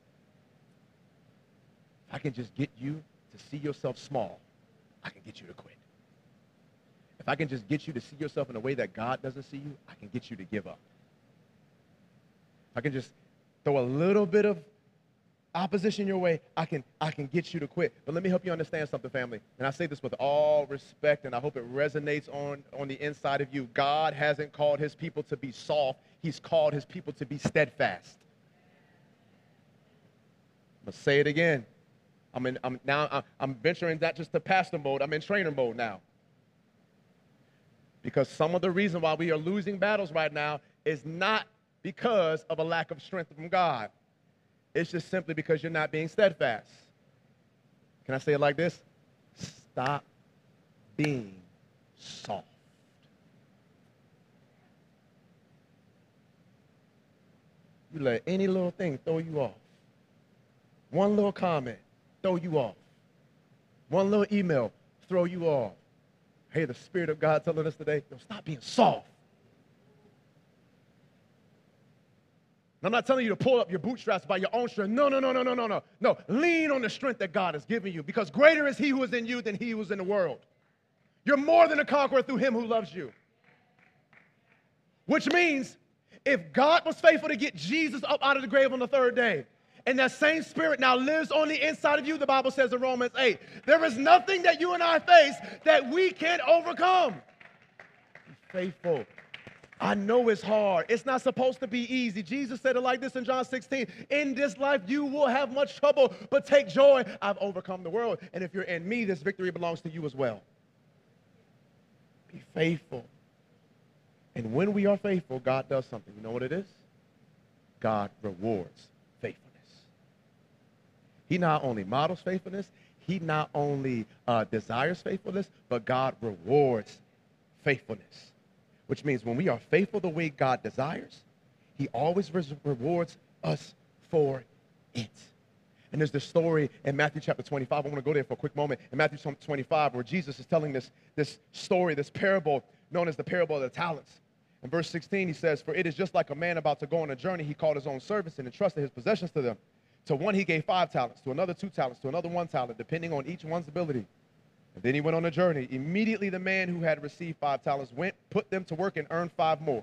If I can just get you to see yourself small, I can get you to quit. If I can just get you to see yourself in a way that God doesn't see you, I can get you to give up. If I can just throw a little bit of opposition your way, I can, I can get you to quit. But let me help you understand something, family. And I say this with all respect, and I hope it resonates on, on the inside of you. God hasn't called his people to be soft. He's called his people to be steadfast. I'm going to say it again. I'm in, I'm, now I'm, I'm venturing not just to pastor mode. I'm in trainer mode now. Because some of the reason why we are losing battles right now is not because of a lack of strength from God. It's just simply because you're not being steadfast. Can I say it like this? Stop being soft. You let any little thing throw you off. One little comment, throw you off. One little email, throw you off. Hey, the Spirit of God telling us today, yo, stop being soft. I'm not telling you to pull up your bootstraps by your own strength. No, no, no, no, no, no, no. No, lean on the strength that God has given you, because greater is he who is in you than he who is in the world. You're more than a conqueror through him who loves you. Which means if God was faithful to get Jesus up out of the grave on the third day, and that same Spirit now lives on the inside of you, the Bible says in Romans eight, there is nothing that you and I face that we can't overcome. Be faithful. I know it's hard. It's not supposed to be easy. Jesus said it like this in John sixteen. In this life, you will have much trouble, but take joy. I've overcome the world. And if you're in me, this victory belongs to you as well. Be faithful. And when we are faithful, God does something. You know what it is? God rewards faithfulness. He not only models faithfulness, he not only uh, desires faithfulness, but God rewards faithfulness. Which means when we are faithful the way God desires, he always re- rewards us for it. And there's this story in Matthew chapter twenty-five. I want to go there for a quick moment. In Matthew twenty-five, where Jesus is telling this, this story, this parable known as the parable of the talents. In verse sixteen, he says, for it is just like a man about to go on a journey. He called his own servants and entrusted his possessions to them. To one he gave five talents, to another two talents, to another one talent, depending on each one's ability. And then he went on a journey. Immediately the man who had received five talents went, put them to work, and earned five more.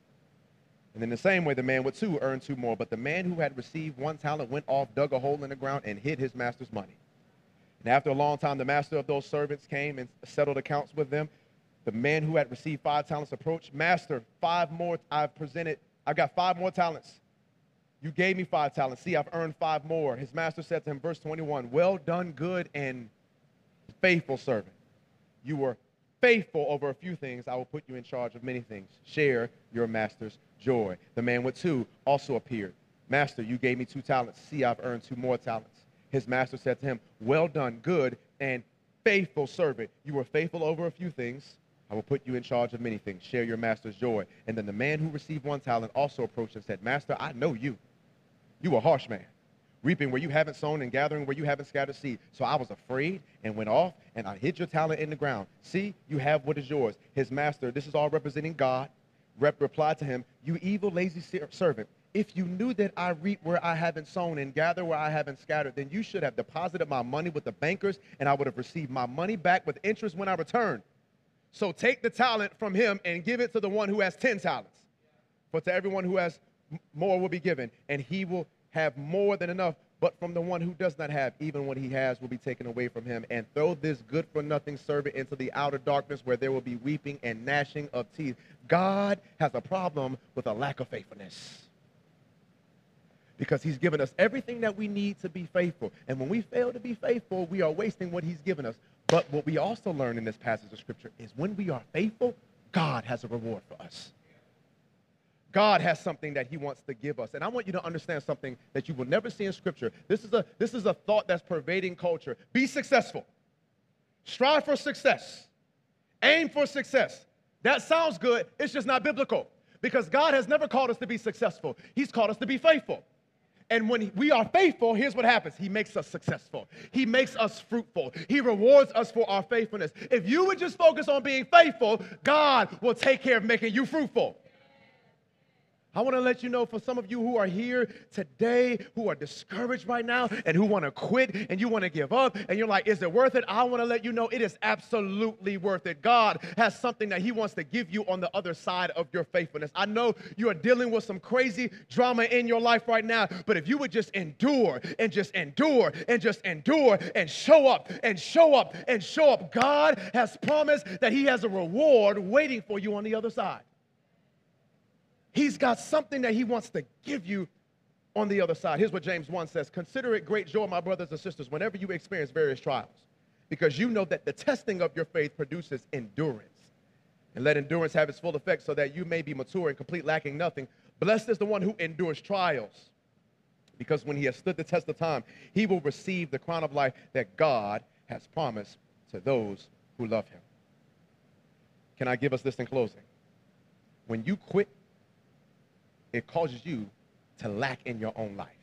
And in the same way, the man with two earned two more. But the man who had received one talent went off, dug a hole in the ground, and hid his master's money. And after a long time, the master of those servants came and settled accounts with them. The man who had received five talents approached. Master, five more I've presented. I've got five more talents. You gave me five talents. See, I've earned five more. His master said to him, verse twenty-one, well done, good and faithful servant. You were faithful over a few things. I will put you in charge of many things. Share your master's joy. The man with two also appeared. Master, you gave me two talents. See, I've earned two more talents. His master said to him, well done, good and faithful servant. You were faithful over a few things. I will put you in charge of many things. Share your master's joy. And then the man who received one talent also approached and said, Master, I know you. You are a harsh man, reaping where you haven't sown and gathering where you haven't scattered seed. So I was afraid and went off, and I hid your talent in the ground. See, you have what is yours. His master, this is all representing God, rep replied to him, you evil, lazy servant. If you knew that I reap where I haven't sown and gather where I haven't scattered, then you should have deposited my money with the bankers, and I would have received my money back with interest when I return. So take the talent from him and give it to the one who has ten talents. For to everyone who has more will be given, and he will have more than enough. But from the one who does not have, even what he has will be taken away from him. And throw this good-for-nothing servant into the outer darkness, where there will be weeping and gnashing of teeth. God has a problem with a lack of faithfulness, because he's given us everything that we need to be faithful. And when we fail to be faithful, we are wasting what he's given us. But what we also learn in this passage of Scripture is when we are faithful, God has a reward for us. God has something that he wants to give us. And I want you to understand something that you will never see in Scripture. This is a, this is a thought that's pervading culture. Be successful. Strive for success. Aim for success. That sounds good. It's just not biblical, because God has never called us to be successful. He's called us to be faithful. And when we are faithful, here's what happens. He makes us successful. He makes us fruitful. He rewards us for our faithfulness. If you would just focus on being faithful, God will take care of making you fruitful. I want to let you know, for some of you who are here today, who are discouraged right now and who want to quit and you want to give up and you're like, is it worth it? I want to let you know it is absolutely worth it. God has something that he wants to give you on the other side of your faithfulness. I know you are dealing with some crazy drama in your life right now, but if you would just endure and just endure and just endure and show up and show up and show up, God has promised that he has a reward waiting for you on the other side. He's got something that he wants to give you on the other side. Here's what James one says. Consider it great joy, my brothers and sisters, whenever you experience various trials, because you know that the testing of your faith produces endurance. And let endurance have its full effect, so that you may be mature and complete, lacking nothing. Blessed is the one who endures trials, because when he has stood the test of time, he will receive the crown of life that God has promised to those who love him. Can I give us this in closing? When you quit, it causes you to lack in your own life.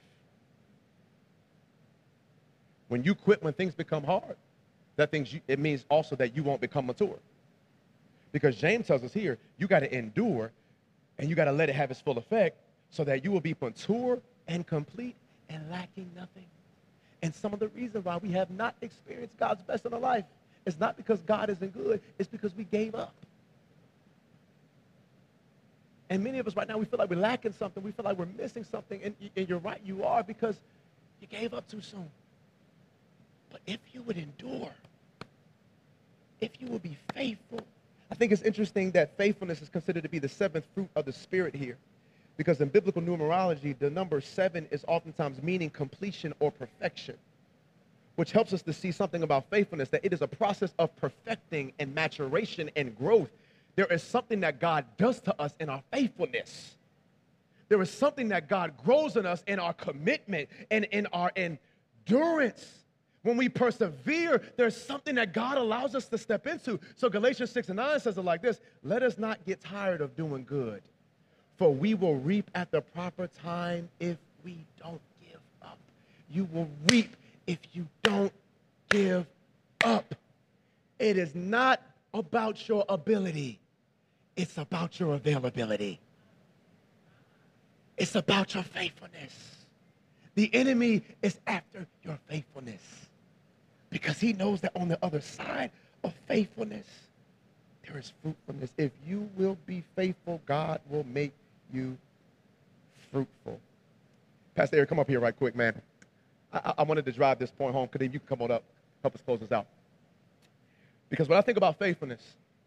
When you quit when things become hard, that things you, it means also that you won't become mature. Because James tells us here, you got to endure and you got to let it have its full effect so that you will be mature and complete and lacking nothing. And some of the reasons why we have not experienced God's best in our life is not because God isn't good, it's because we gave up. And many of us right now, we feel like we're lacking something. We feel like we're missing something. And, and you're right, you are, because you gave up too soon. But if you would endure, if you will be faithful, I think it's interesting that faithfulness is considered to be the seventh fruit of the Spirit here. Because in biblical numerology, the number seven is oftentimes meaning completion or perfection, which helps us to see something about faithfulness, that it is a process of perfecting and maturation and growth. There is something that God does to us in our faithfulness. There is something that God grows in us in our commitment and in our endurance. When we persevere, there's something that God allows us to step into. So Galatians six and nine says it like this: let us not get tired of doing good, for we will reap at the proper time if we don't give up. You will reap if you don't give up. It is not about your ability. It's about your availability. It's about your faithfulness. The enemy is after your faithfulness because he knows that on the other side of faithfulness, there is fruitfulness. If you will be faithful, God will make you fruitful. Pastor Eric, come up here right quick, man. I, I wanted to drive this point home. Could you come on up, help us close this out? Because when I think about faithfulness,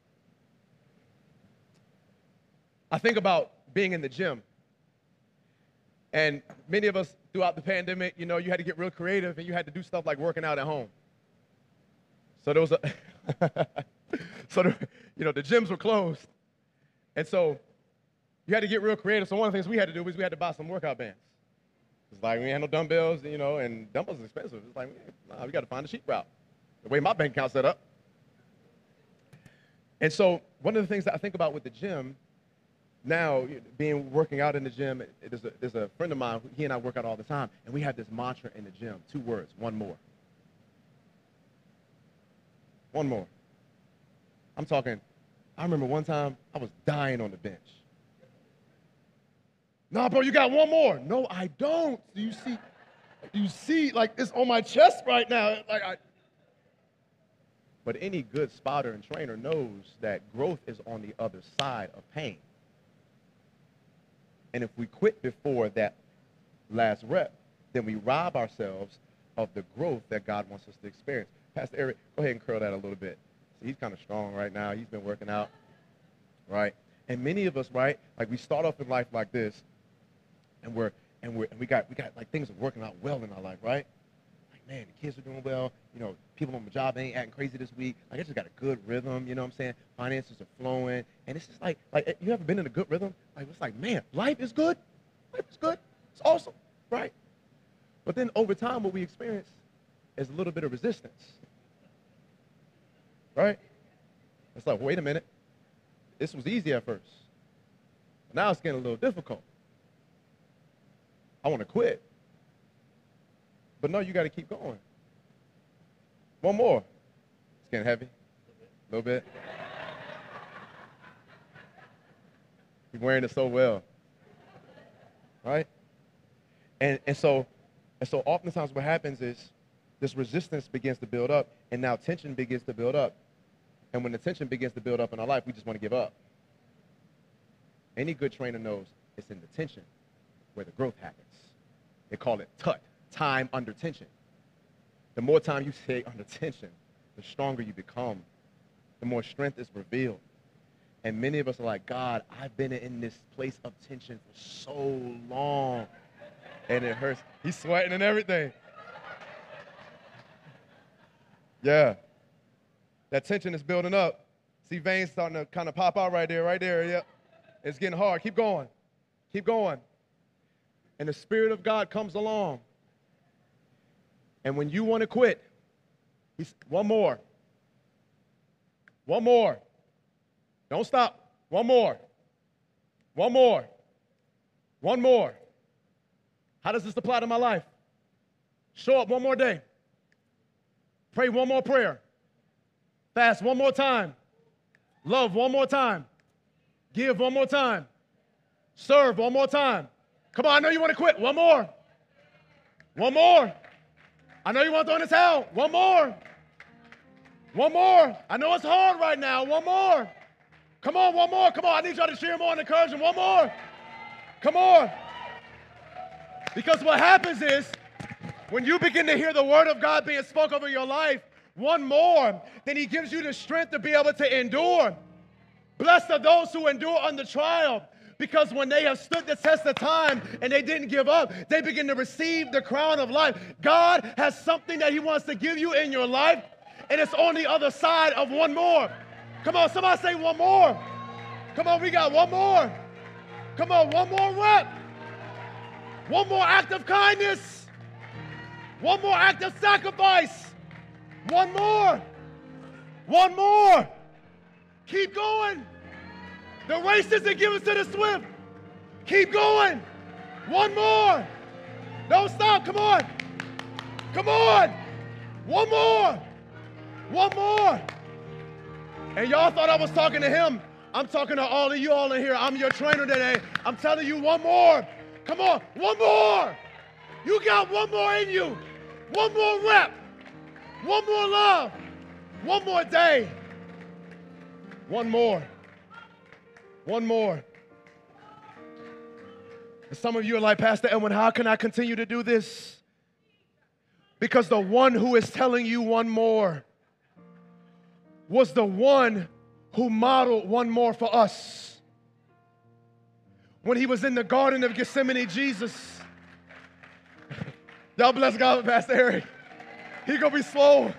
I think about being in the gym. And many of us throughout the pandemic, you know, you had to get real creative and you had to do stuff like working out at home. So there was a, so there, you know, the gyms were closed. And so you had to get real creative. So one of the things we had to do was we had to buy some workout bands. It's like we had no dumbbells, you know, and dumbbells are expensive. It's like, nah, we got to find a cheap route. The way my bank account's set up. And so one of the things that I think about with the gym now, being working out in the gym, there's a, there's a friend of mine, he and I work out all the time, and we have this mantra in the gym, two words, one more. One more. I'm talking, I remember one time I was dying on the bench. Nah, bro, you got one more. No, I don't. Do you see, you see, like it's on my chest right now. Like I. But any good spotter and trainer knows that growth is on the other side of pain. And if we quit before that last rep, then we rob ourselves of the growth that God wants us to experience. Pastor Eric, go ahead and curl that a little bit. So he's kind of strong right now. He's been working out, right? And many of us, right, like we start off in life like this, and we're and we're and we got we got like things are working out well in our life, right? Like, man, the kids are doing well. You know, people on my job ain't acting crazy this week. Like, I just got a good rhythm. You know what I'm saying? Finances are flowing, and it's just like like you ever been in a good rhythm? Like it's like, man, life is good. Life is good. It's awesome, right? But then over time, what we experience is a little bit of resistance, right? It's like, wait a minute. This was easy at first. Now it's getting a little difficult. I want to quit. But no, you got to keep going. One more. It's getting heavy. A little bit. You're wearing it so well. Right? And and so and so oftentimes what happens is this resistance begins to build up, and now tension begins to build up. And when the tension begins to build up in our life, we just want to give up. Any good trainer knows it's in the tension where the growth happens. They call it T U T, time under tension. The more time you stay under tension, the stronger you become, the more strength is revealed. And many of us are like, God, I've been in this place of tension for so long, and it hurts. He's sweating and everything. Yeah. That tension is building up. See veins starting to kind of pop out right there, right there. Yep. It's getting hard. Keep going. Keep going. And the Spirit of God comes along. And when you want to quit, he's one more. One more. Don't stop. One more. One more. One more. How does this apply to my life? Show up one more day. Pray one more prayer. Fast one more time. Love one more time. Give one more time. Serve one more time. Come on, I know you want to quit. One more. One more. I know you want to throw in the towel. One more. One more. I know it's hard right now. One more. Come on, one more. Come on, I need y'all to cheer more and encourage them. One more. Come on. Because what happens is, when you begin to hear the word of God being spoken over your life, one more, then he gives you the strength to be able to endure. Blessed are those who endure under trial, because when they have stood the test of time and they didn't give up, they begin to receive the crown of life. God has something that he wants to give you in your life, and it's on the other side of one more. Come on, somebody say one more. Come on, we got one more. Come on, one more rep. One more act of kindness. One more act of sacrifice. One more. One more. Keep going. The race isn't given to the swift. Keep going. One more. Don't stop. Come on. Come on. One more. One more. And y'all thought I was talking to him. I'm talking to all of you all in here. I'm your trainer today. I'm telling you one more. Come on. One more. You got one more in you. One more rep. One more love. One more day. One more. One more. And some of you are like, Pastor Edwin, how can I continue to do this? Because the one who is telling you one more was the one who modeled one more for us. When he was in the Garden of Gethsemane, Jesus. Y'all bless God with Pastor Eric. He gonna be slow.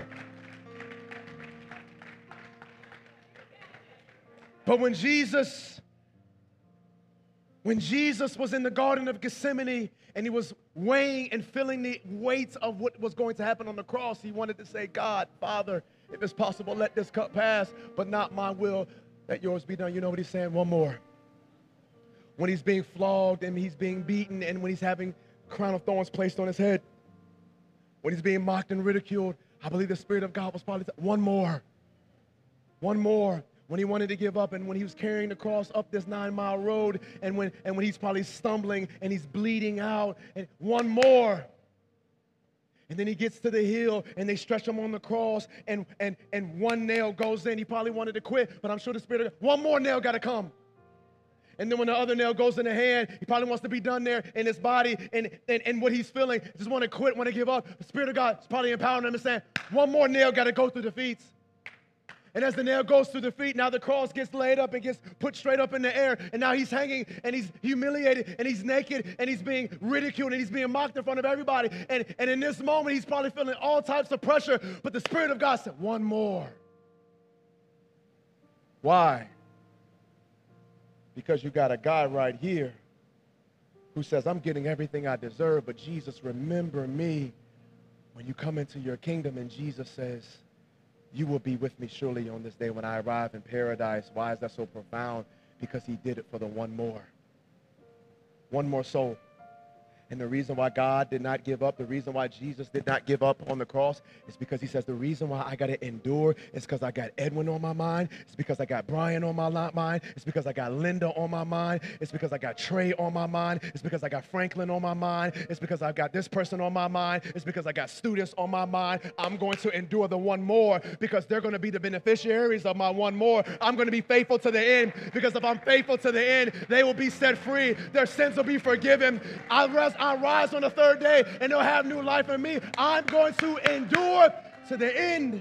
But when Jesus, when Jesus was in the Garden of Gethsemane and he was weighing and feeling the weight of what was going to happen on the cross, he wanted to say, God, Father, if it's possible, let this cup pass, but not my will, let yours be done. You know what he's saying? One more. When he's being flogged and he's being beaten and when he's having a crown of thorns placed on his head, when he's being mocked and ridiculed, I believe the Spirit of God was probably, one more. One more. When he wanted to give up and when he was carrying the cross up this nine-mile road and when, and when he's probably stumbling and he's bleeding out, and one more. And then he gets to the hill and they stretch him on the cross and, and, and one nail goes in. He probably wanted to quit, but I'm sure the Spirit of God, one more nail got to come. And then when the other nail goes in the hand, he probably wants to be done there in his body and, and, and what he's feeling, just want to quit, want to give up. The Spirit of God is probably empowering him and saying, one more nail got to go through the feet. And as the nail goes through the feet, now the cross gets laid up and gets put straight up in the air. And now he's hanging and he's humiliated and he's naked and he's being ridiculed and he's being mocked in front of everybody. And, and in this moment, he's probably feeling all types of pressure. But the Spirit of God said, one more. Why? Because you got a guy right here who says, I'm getting everything I deserve, but Jesus, remember me when you come into your kingdom. And Jesus says, you will be with me surely on this day when I arrive in paradise. Why is that so profound? Because he did it for the one more. One more soul. And the reason why God did not give up, the reason why Jesus did not give up on the cross is because he says the reason why I got to endure is because I got Edwin on my mind. It's because I got Brian on my mind. It's because I got Linda on my mind. It's because I got Trey on my mind. It's because I got Franklin on my mind. It's because I got this person on my mind. It's because I got students on my mind. I'm going to endure the one more because they're going to be the beneficiaries of my one more. I'm going to be faithful to the end because if I'm faithful to the end, they will be set free. Their sins will be forgiven. I rest I rise on the third day and they'll have new life in me. I'm going to endure to the end.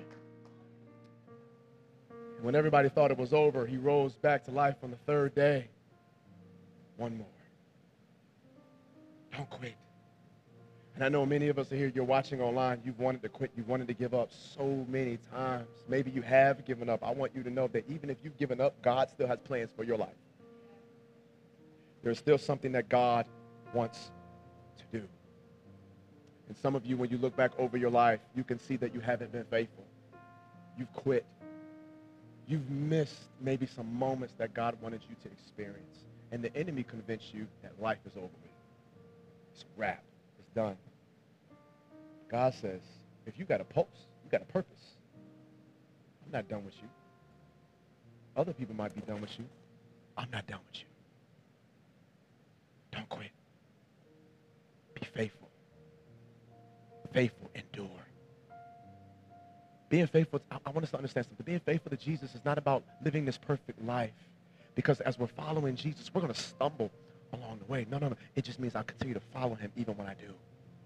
And when everybody thought it was over, he rose back to life on the third day. One more. Don't quit. And I know many of us are here, you're watching online, you've wanted to quit, you wanted to give up so many times. Maybe you have given up. I want you to know that even if you've given up, God still has plans for your life. There's still something that God wants to do. And some of you, when you look back over your life, you can see that you haven't been faithful. You've quit. You've missed maybe some moments that God wanted you to experience. And the enemy convinced you that life is over with. It's a wrap. It's done. God says, if you got a pulse, you got a purpose. I'm not done with you. Other people might be done with you. I'm not done with you. Don't quit. Be faithful. Faithful, endure. Being faithful, I, I want us to understand something. Being faithful to Jesus is not about living this perfect life. Because as we're following Jesus, we're going to stumble along the way. No, no, no. It just means I'll continue to follow him even when I do.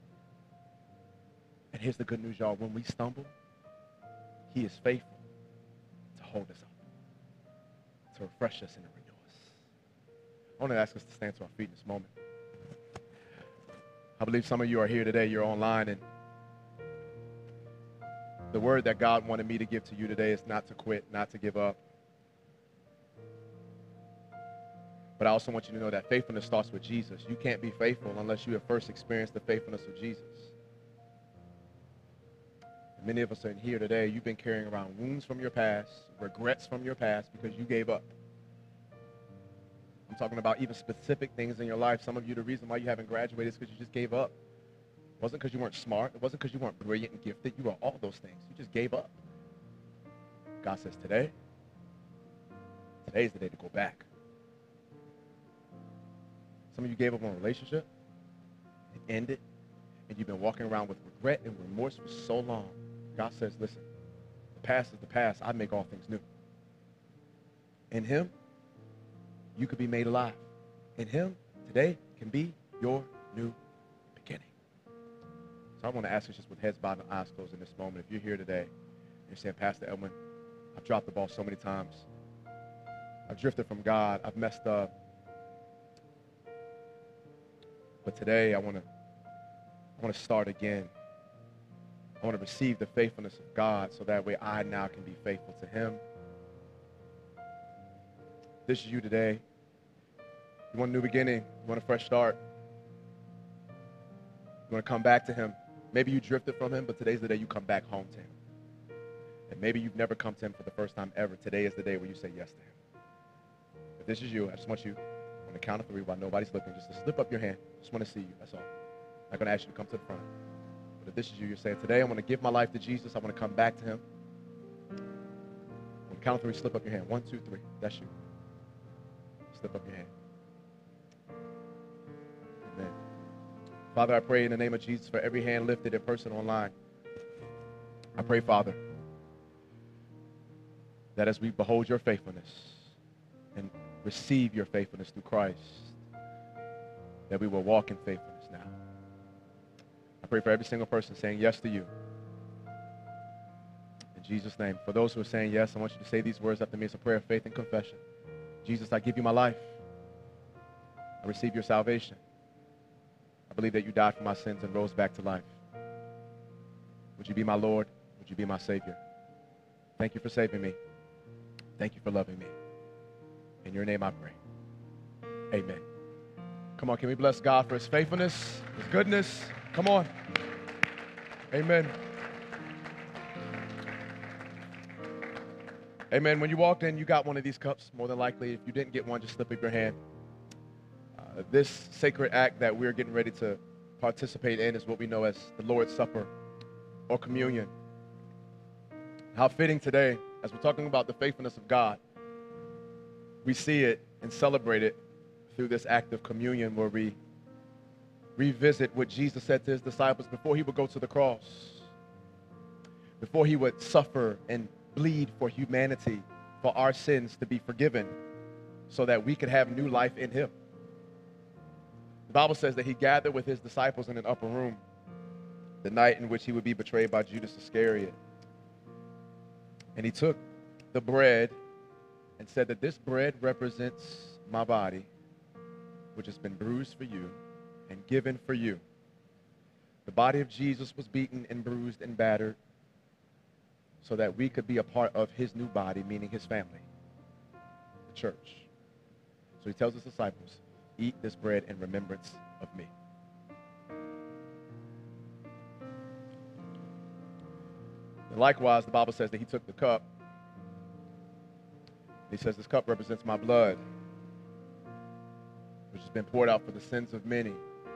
And here's the good news, y'all. When we stumble, he is faithful to hold us up, to refresh us and to renew us. I want to ask us to stand to our feet in this moment. I believe some of you are here today. You're online, and the word that God wanted me to give to you today is not to quit, not to give up. But I also want you to know that faithfulness starts with Jesus. You can't be faithful unless you have first experienced the faithfulness of Jesus. And many of us are in here today. You've been carrying around wounds from your past, regrets from your past because you gave up. I'm talking about even specific things in your life. Some of you, the reason why you haven't graduated is because you just gave up. It wasn't because you weren't smart. It wasn't because you weren't brilliant and gifted. You were all those things. You just gave up. God says today, today's the day to go back. Some of you gave up on a relationship. It ended. And you've been walking around with regret and remorse for so long. God says, listen, the past is the past. I make all things new. In him, you could be made alive. In him, today can be your new beginning. So I want to ask you just with heads bowed and eyes closed in this moment. If you're here today and you're saying, Pastor Edwin, I've dropped the ball so many times. I've drifted from God. I've messed up. But today I want to I want to start again. I want to receive the faithfulness of God so that way I now can be faithful to him. This is you today. You want a new beginning. You want a fresh start. You want to come back to him. Maybe you drifted from him, but today's the day you come back home to him. And maybe you've never come to him for the first time ever. Today is the day where you say yes to him. If this is you, I just want you, on the count of three, while nobody's looking, just to slip up your hand. Just want to see you. That's all. I'm not going to ask you to come to the front. But if this is you, you're saying, today I want to give my life to Jesus. I want to come back to him. On the count of three, slip up your hand. One, two, three. That's you. Slip up your hand. Amen. Father, I pray in the name of Jesus for every hand lifted in person online. I pray, Father, that as we behold your faithfulness and receive your faithfulness through Christ, that we will walk in faithfulness now. I pray for every single person saying yes to you. In Jesus' name. For those who are saying yes, I want you to say these words after me. It's a prayer of faith and confession. Jesus, I give you my life. I receive your salvation. I believe that you died for my sins and rose back to life. Would you be my Lord? Would you be my Savior? Thank you for saving me. Thank you for loving me. In your name I pray. Amen. Come on, can we bless God for his faithfulness, his goodness? Come on. Amen. Amen. When you walked in, you got one of these cups, more than likely. If you didn't get one, just slip up your hand. Uh, this sacred act that we're getting ready to participate in is what we know as the Lord's Supper or communion. How fitting today, as we're talking about the faithfulness of God, we see it and celebrate it through this act of communion where we revisit what Jesus said to his disciples before he would go to the cross, before he would suffer and bleed for humanity, for our sins to be forgiven so that we could have new life in him. The Bible says that he gathered with his disciples in an upper room the night in which he would be betrayed by Judas Iscariot. And he took the bread and said that this bread represents my body, which has been bruised for you and given for you. The body of Jesus was beaten and bruised and battered so that we could be a part of his new body, meaning his family, the church. So he tells his disciples, eat this bread in remembrance of me. And likewise, the Bible says that he took the cup He says, this cup represents my blood, which has been poured out for the sins of many.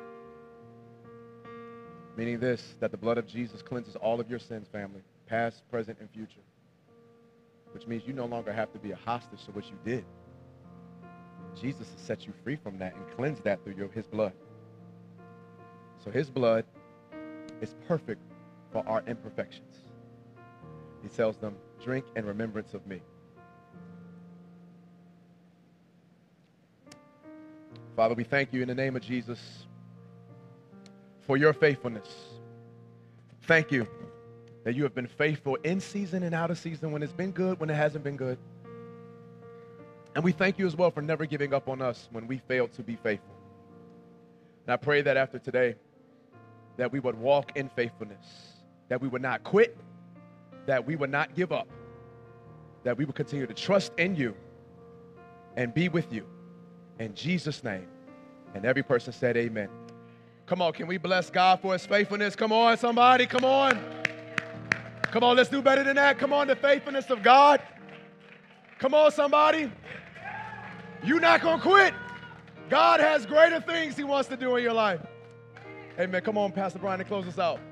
Meaning this, that the blood of Jesus cleanses all of your sins, family, past, present, and future. Which means you no longer have to be a hostage to what you did. Jesus has set you free from that and cleansed that through your, his blood. So his blood is perfect for our imperfections. He tells them, drink in remembrance of me. Father, we thank you in the name of Jesus for your faithfulness. Thank you that you have been faithful in season and out of season, when it's been good, when it hasn't been good. And we thank you as well for never giving up on us when we failed to be faithful. And I pray that after today, that we would walk in faithfulness, that we would not quit, that we would not give up, that we would continue to trust in you and be with you. In Jesus' name. And every person said amen. Come on, can we bless God for his faithfulness? Come on, somebody, come on. Come on, let's do better than that. Come on, the faithfulness of God. Come on, somebody. You're not going to quit. God has greater things he wants to do in your life. Amen. Come on, Pastor Brian, to close us out.